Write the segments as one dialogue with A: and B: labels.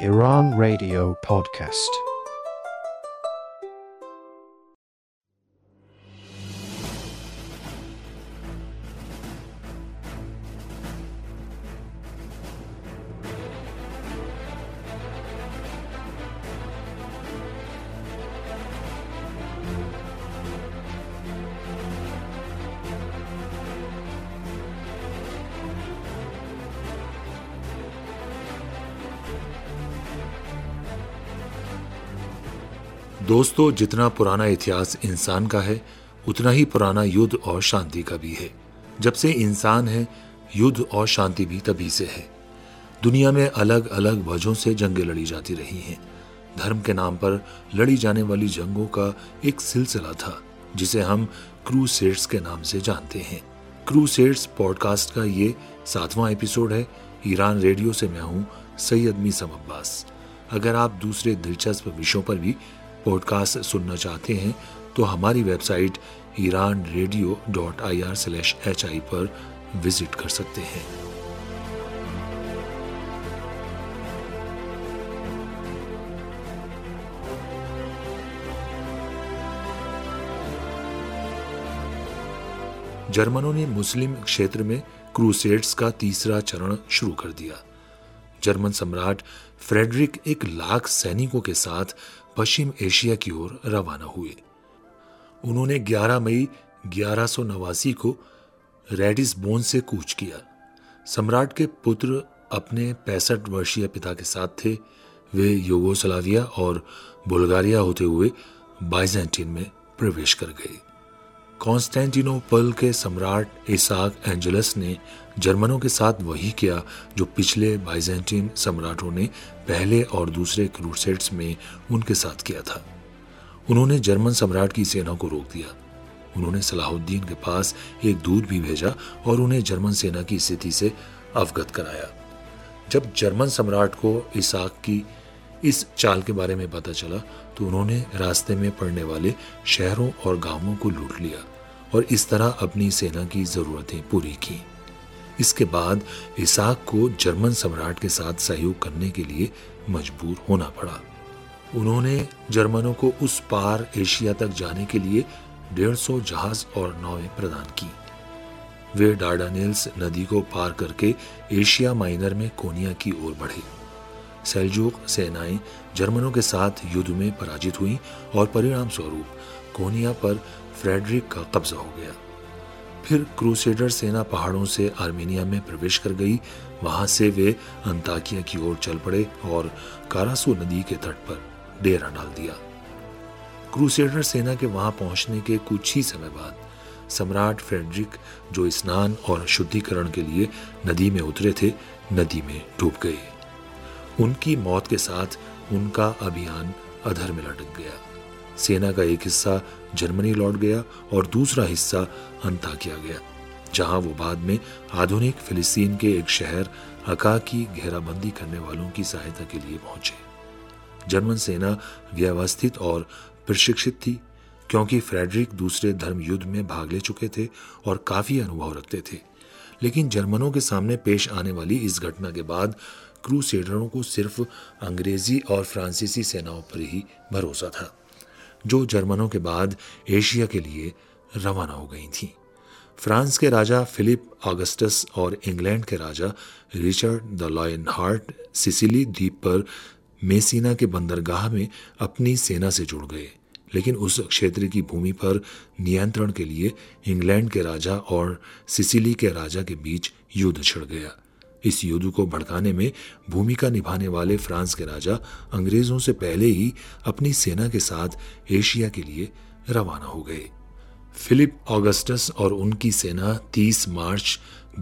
A: Iran Radio Podcast.
B: दोस्तों, जितना पुराना इतिहास इंसान का है उतना ही पुराना युद्ध और शांति का भी है। जब से इंसान है, युद्ध और शांति भी तभी से है। दुनिया में अलग अलग वजहों से जंगें लड़ी जाती रही हैं। धर्म के नाम पर लड़ी जाने वाली जंगों का एक सिलसिला था जिसे हम क्रूसेड्स के नाम से जानते हैं। क्रूसेड्स पॉडकास्ट का ये 7वां एपिसोड है। ईरान रेडियो से मैं हूं सैयद मीसम अब्बास। अगर आप दूसरे दिलचस्प विषयों पर भी पॉडकास्ट सुनना चाहते हैं तो हमारी वेबसाइट iranradio.ir/hi पर विजिट कर सकते हैं। जर्मनों ने मुस्लिम क्षेत्र में क्रूसेड्स का तीसरा चरण शुरू कर दिया। जर्मन सम्राट फ्रेडरिक 1 लाख सैनिकों के साथ पश्चिम एशिया की ओर रवाना हुए। उन्होंने 11 मई 1189 को रेडिसबोन से कूच किया। सम्राट के पुत्र अपने 65 वर्षीय पिता के साथ थे। वे यूगोस्लाविया और बुल्गारिया होते हुए बाइजेंटीन में प्रवेश कर गए। कॉन्स्टेंटिनोपल के सम्राट इसाक एंजेलस ने जर्मनों के साथ वही किया जो पिछले बाइजेंटीन सम्राटों ने पहले और दूसरे क्रूसेड्स में उनके साथ किया था। उन्होंने जर्मन सम्राट की सेना को रोक दिया। उन्होंने सलाहुद्दीन के पास एक दूत भी भेजा और उन्हें जर्मन सेना की स्थिति से अवगत कराया। जब जर्मन सम्राट को इसाक की इस चाल के बारे में पता चला तो उन्होंने रास्ते में पड़ने वाले शहरों और गांवों को लूट लिया और इस तरह अपनी सेना की जरूरतें पूरी की। इसके बाद इसाक को जर्मन सम्राट के साथ सहयोग करने के लिए मजबूर होना पड़ा। उन्होंने जर्मनों को उस पार एशिया तक जाने के लिए 150 जहाज और नावें प्रदान की। वे डार्डानेल्स नदी को पार करके एशिया माइनर में कोनिया की ओर बढ़े। सेल्जूक सेनाएं जर्मनों के साथ युद्ध में पराजित हुई और परिणाम स्वरूप कोनिया पर फ्रेडरिक का कब्जा हो गया। फिर क्रूसेडर सेना पहाड़ों से आर्मेनिया में प्रवेश कर गई। वहां से वे अंताकिया की ओर चल पड़े और कारासू नदी के तट पर डेरा डाल दिया। क्रूसेडर सेना के वहां पहुंचने के कुछ ही समय बाद सम्राट फ्रेडरिक, जो स्नान और शुद्धिकरण के लिए नदी में उतरे थे, नदी में डूब गए। उनकी मौत के साथ उनका अभियान अधर में लटक गया। सेना का एक हिस्सा जर्मनी लौट गया और दूसरा हिस्सा अंताकिया गया, जहां वो बाद में आधुनिक फिलिस्तीन के एक शहर अका की घेराबंदी करने वालों की सहायता के लिए पहुंचे। जर्मन सेना व्यवस्थित और प्रशिक्षित थी क्योंकि फ्रेडरिक दूसरे धर्म युद्ध में भाग ले चुके थे और काफी अनुभव रखते थे। लेकिन जर्मनों के सामने पेश आने वाली इस घटना के बाद क्रूसेडरों को सिर्फ अंग्रेजी और फ्रांसीसी सेनाओं पर ही भरोसा था, जो जर्मनों के बाद एशिया के लिए रवाना हो गई थीं। फ्रांस के राजा फिलिप ऑगस्टस और इंग्लैंड के राजा Richard the Lionheart Sicily द्वीप पर मेसिना के बंदरगाह में अपनी सेना से जुड़ गए। लेकिन उस क्षेत्र की भूमि पर नियंत्रण के लिए इंग्लैंड के राजा और सिसिली के राजा के बीच युद्ध छिड़ गया। इस युद्ध को भड़काने में भूमिका निभाने वाले फ्रांस के राजा अंग्रेजों से पहले ही अपनी सेना के साथ एशिया के लिए रवाना हो गए। फिलिप ऑगस्टस और उनकी सेना 30 मार्च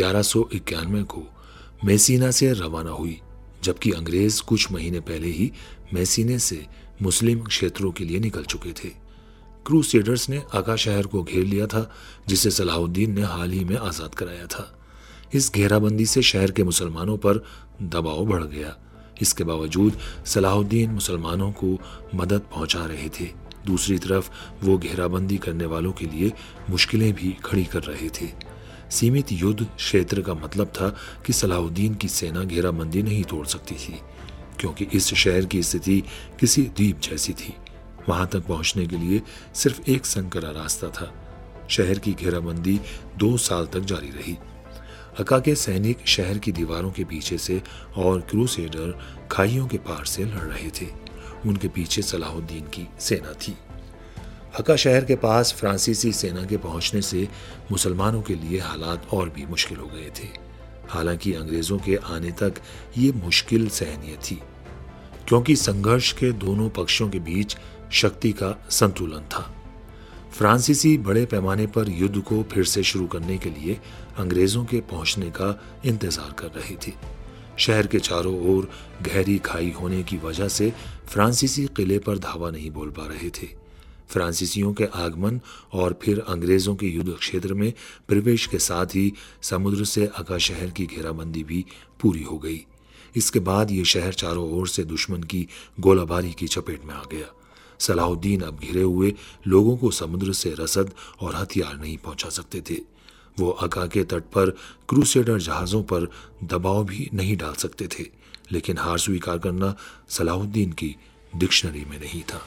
B: 1191 को मेसिना से रवाना हुई, जबकि अंग्रेज कुछ महीने पहले ही मेसिने से मुस्लिम क्षेत्रों के लिए निकल चुके थे। क्रूसेडर्स ने अका शहर को घेर लिया था, जिसे सलाहुद्दीन ने हाल ही में आजाद कराया था। इस घेराबंदी से शहर के मुसलमानों पर दबाव बढ़ गया। इसके बावजूद सलाहुद्दीन मुसलमानों को मदद पहुंचा रहे थे। दूसरी तरफ वो घेराबंदी करने वालों के लिए मुश्किलें भी खड़ी कर रहे थे। सीमित युद्ध क्षेत्र का मतलब था कि सलाहुद्दीन की सेना घेराबंदी नहीं तोड़ सकती थी, क्योंकि इस शहर की स्थिति किसी द्वीप जैसी थी। वहां तक पहुंचने के लिए सिर्फ एक संकरा रास्ता था। शहर की घेराबंदी 2 साल तक जारी रही। अका के सैनिक शहर की दीवारों के पीछे से और क्रूसेडर खाइयों के पार से लड़ रहे थे। उनके पीछे सलाहुद्दीन की सेना थी। अका शहर के पास फ्रांसीसी सेना के पहुंचने से मुसलमानों के लिए हालात और भी मुश्किल हो गए थे। हालांकि अंग्रेजों के आने तक ये मुश्किल सहनीय थी, क्योंकि संघर्ष के दोनों पक्षों के बीच शक्ति का संतुलन था। फ्रांसीसी बड़े पैमाने पर युद्ध को फिर से शुरू करने के लिए अंग्रेजों के पहुंचने का इंतजार कर रहे थे। शहर के चारों ओर गहरी खाई होने की वजह से फ्रांसीसी किले पर धावा नहीं बोल पा रहे थे। फ्रांसीसियों के आगमन और फिर अंग्रेजों के युद्ध क्षेत्र में प्रवेश के साथ ही समुद्र से अका शहर की घेराबंदी भी पूरी हो गई। इसके बाद ये शहर चारों ओर से दुश्मन की गोलाबारी की चपेट में आ गया। सलाहुद्दीन अब घिरे हुए लोगों को समुद्र से रसद और हथियार नहीं पहुंचा सकते थे। वो अका के तट पर क्रूसेडर जहाज़ों पर दबाव भी नहीं डाल सकते थे, लेकिन हार स्वीकार करना सलाहुद्दीन की डिक्शनरी में नहीं था।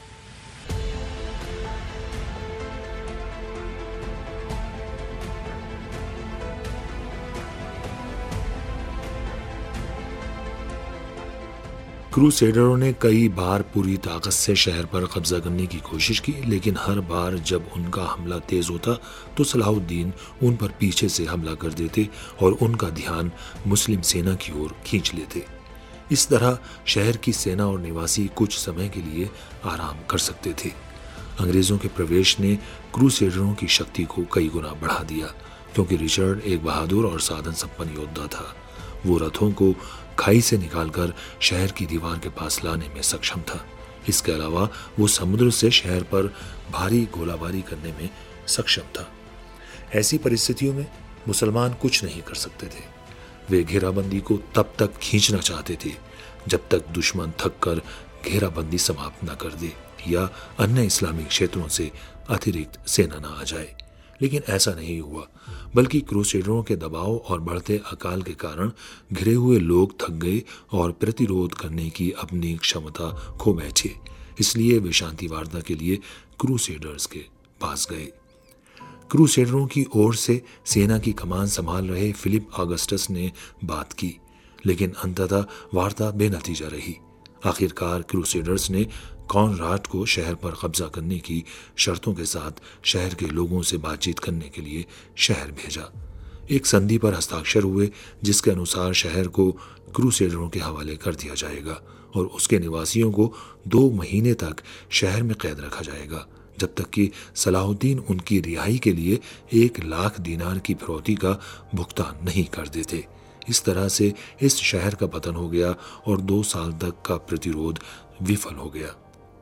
B: क्रूसेडरों ने कई बार पूरी ताकत से शहर पर कब्जा करने की कोशिश की, लेकिन हर बार जब उनका हमला तेज होता तो सलाहुद्दीन उन पर पीछे से हमला कर देते और उनका ध्यान मुस्लिम सेना की ओर खींच लेते। इस तरह शहर की सेना और निवासी कुछ समय के लिए आराम कर सकते थे। अंग्रेजों के प्रवेश ने क्रूसेडरों की शक्ति को कई गुना बढ़ा दिया, क्योंकि रिचर्ड एक बहादुर और साधन संपन्न योद्धा था। वो रथों को खाई से निकालकर शहर की दीवार के पास लाने में सक्षम था। इसके अलावा वो समुद्र से शहर पर भारी गोलाबारी करने में सक्षम था। ऐसी परिस्थितियों में मुसलमान कुछ नहीं कर सकते थे। वे घेराबंदी को तब तक खींचना चाहते थे जब तक दुश्मन थक कर घेराबंदी समाप्त न कर दे या अन्य इस्लामी क्षेत्रों से अतिरिक्त सेना न आ जाए। लेकिन ऐसा नहीं हुआ, बल्कि क्रूसेडरों के दबाव और बढ़ते अकाल के कारण घिरे हुए लोग थक गए और प्रतिरोध करने की अपनी क्षमता खो बैठे। इसलिए वे शांति वार्ता के लिए क्रूसेडर्स के पास गए। क्रूसेडरों की ओर से सेना की कमान संभाल रहे फिलिप ऑगस्टस ने बात की, लेकिन अंततः वार्ता बेनतीजा रही। आखिरकार क्रूसेडर्स ने कॉनराड को शहर पर कब्जा करने की शर्तों के साथ शहर के लोगों से बातचीत करने के लिए शहर भेजा। एक संधि पर हस्ताक्षर हुए, जिसके अनुसार शहर को क्रूसेडरों के हवाले कर दिया जाएगा और उसके निवासियों को 2 महीने तक शहर में कैद रखा जाएगा, जब तक कि सलाहुद्दीन उनकी रिहाई के लिए 1 लाख दीनार की फिरौती का भुगतान नहीं कर देते। इस तरह से इस शहर का पतन हो गया और 2 साल तक का प्रतिरोध विफल हो गया।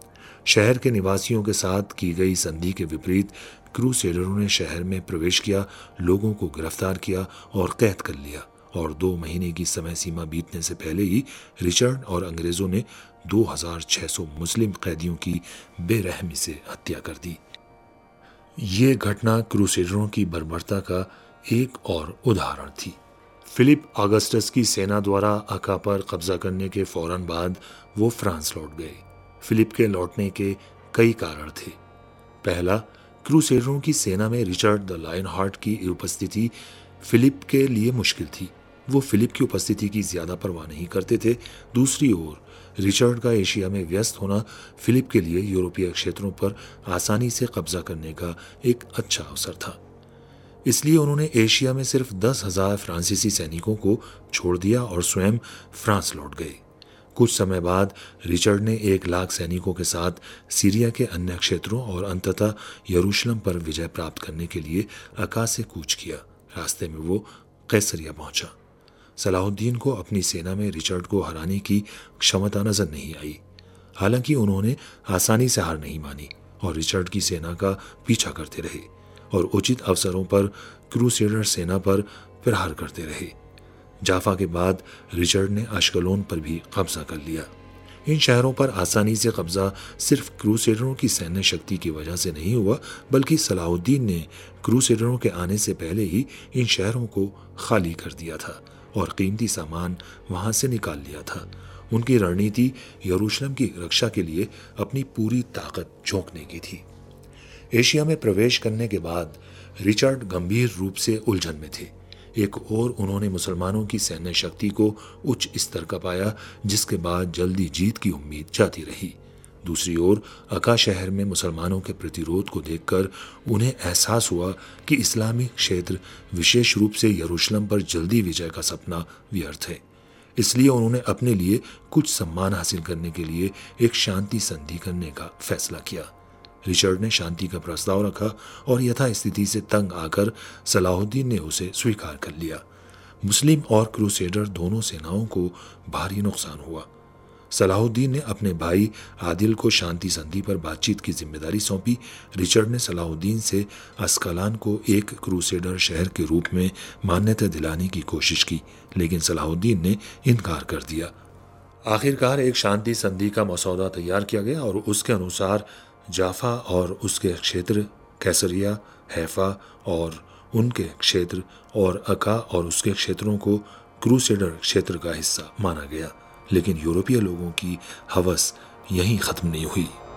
B: शहर के निवासियों के साथ की गई संधि के विपरीत क्रूसेडरों ने शहर में प्रवेश किया, लोगों को गिरफ्तार किया और कैद कर लिया, और 2 महीने की समय सीमा बीतने से पहले ही रिचर्ड और अंग्रेजों ने 2600 मुस्लिम कैदियों की बेरहमी से हत्या कर दी। ये घटना क्रूसेडरों की बर्बरता का एक और उदाहरण थी। फिलिप ऑगस्टस की सेना द्वारा अका पर कब्जा करने के फौरन बाद वो फ्रांस लौट गए। फिलिप के लौटने के कई कारण थे। पहला, क्रूसेडरों की सेना में रिचर्ड द लायन हार्ट की उपस्थिति फिलिप के लिए मुश्किल थी। वो फिलिप की उपस्थिति की ज्यादा परवाह नहीं करते थे। दूसरी ओर रिचर्ड का एशिया में व्यस्त होना फिलिप के लिए यूरोपीय क्षेत्रों पर आसानी से कब्जा करने का एक अच्छा अवसर था। इसलिए उन्होंने एशिया में सिर्फ 10,000 फ्रांसीसी सैनिकों को छोड़ दिया और स्वयं फ्रांस लौट गए। कुछ समय बाद रिचर्ड ने 1 लाख सैनिकों के साथ सीरिया के अन्य क्षेत्रों और अंततः यरूशलेम पर विजय प्राप्त करने के लिए अका से कूच किया। रास्ते में वो कैसरिया पहुंचा। सलाहुद्दीन को अपनी सेना में रिचर्ड को हराने की क्षमता नजर नहीं आई। हालांकि उन्होंने आसानी से हार नहीं मानी और रिचर्ड की सेना का पीछा करते रहे और उचित अवसरों पर क्रूसेडर सेना पर प्रहार करते रहे। जाफा के बाद रिचर्ड ने अश्कलोन पर भी कब्जा कर लिया। इन शहरों पर आसानी से कब्जा सिर्फ क्रूसेडरों की सैन्य शक्ति की वजह से नहीं हुआ, बल्कि सलाहुद्दीन ने क्रूसेडरों के आने से पहले ही इन शहरों को खाली कर दिया था और कीमती सामान वहां से निकाल लिया था। उनकी रणनीति यरूशलेम की रक्षा के लिए अपनी पूरी ताकत झोंकने की थी। एशिया में प्रवेश करने के बाद रिचर्ड गंभीर रूप से उलझन में थे। एक ओर उन्होंने मुसलमानों की सैन्य शक्ति को उच्च स्तर का पाया, जिसके बाद जल्दी जीत की उम्मीद जाती रही। दूसरी ओर अका शहर में मुसलमानों के प्रतिरोध को देखकर उन्हें एहसास हुआ कि इस्लामी क्षेत्र, विशेष रूप से यरूशलेम पर जल्दी विजय का सपना व्यर्थ है। इसलिए उन्होंने अपने लिए कुछ सम्मान हासिल करने के लिए एक शांति संधि करने का फैसला किया। रिचर्ड ने शांति का प्रस्ताव रखा और यथास्थिति से तंग आकर सलाहुद्दीन ने उसे स्वीकार कर लिया। मुस्लिम और क्रूसेडर दोनों सेनाओं को भारी नुकसान हुआ। सलाहुद्दीन ने अपने भाई आदिल को शांति संधि पर बातचीत की जिम्मेदारी सौंपी। रिचर्ड ने सलाहुद्दीन से अस्कलान को एक क्रूसेडर शहर के रूप में मान्यता दिलाने की कोशिश की, लेकिन सलाहुद्दीन ने इनकार कर दिया। आखिरकार एक शांति संधि का मसौदा तैयार किया गया और उसके अनुसार जाफा और उसके क्षेत्र, कैसरिया, हैफा और उनके क्षेत्र और अका और उसके क्षेत्रों को क्रूसेडर क्षेत्र का हिस्सा माना गया। लेकिन यूरोपीय लोगों की हवस यहीं खत्म नहीं हुई।